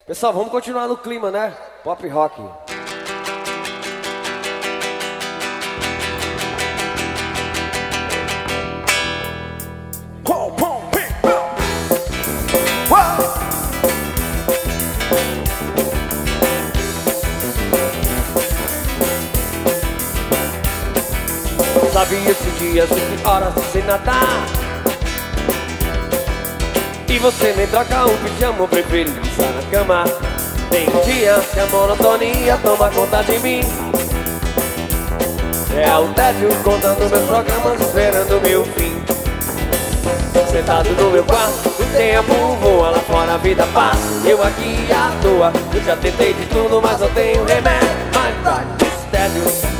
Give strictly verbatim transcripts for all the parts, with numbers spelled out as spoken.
Pessoal, vamos continuar no clima, né? Pop rock. Sabia esses dias e horas sem nadar, e você nem troca o pijama, prefere estar na cama. Tem dias que a monotonia toma conta de mim. É o tédio contando meus programas, esperando meu fim. Sentado no meu quarto, o tempo voa, lá fora a vida passa, eu aqui à toa. Eu já tentei de tudo, mas não tenho remédio. Mas vai, esse tédio.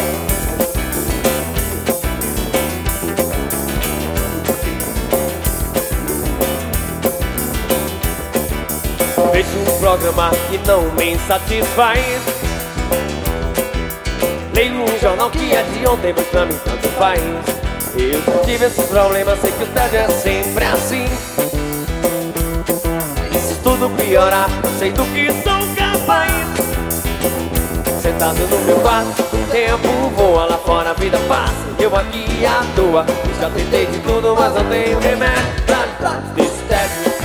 Vejo um programa que não me satisfaz, leio um jornal que é de ontem, mas pra mim tanto faz. Eu já tive esses problemas, sei que o tédio é sempre assim. E se tudo piorar, sei do que sou capaz. Sentado no meu quarto, o tempo voa, lá fora a vida passa, eu aqui à toa. Eu já tentei de tudo, mas não tenho remédio pra desse tédio.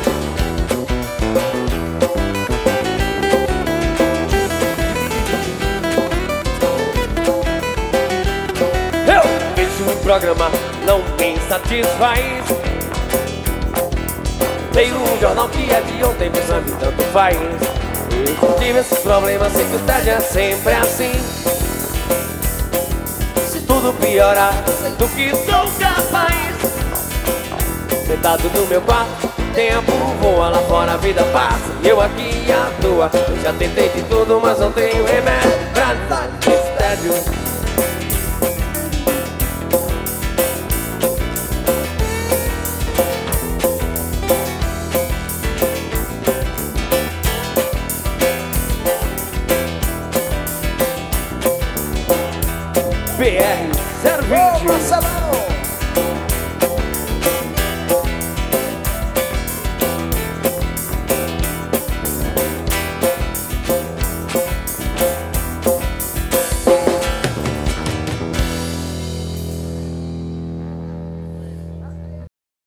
O programa não me satisfaz, leio um jornal que é de ontem, mas pra mim tanto faz. Eu tive esses problemas, sei que o tédio é sempre assim. Se tudo piorar, sei do que sou capaz. Sentado no meu quarto, o tempo voa, lá fora a vida passa, eu aqui à toa. Eu já tentei de tudo, mas não tenho remédio pra esse tédio. B R zero vinte.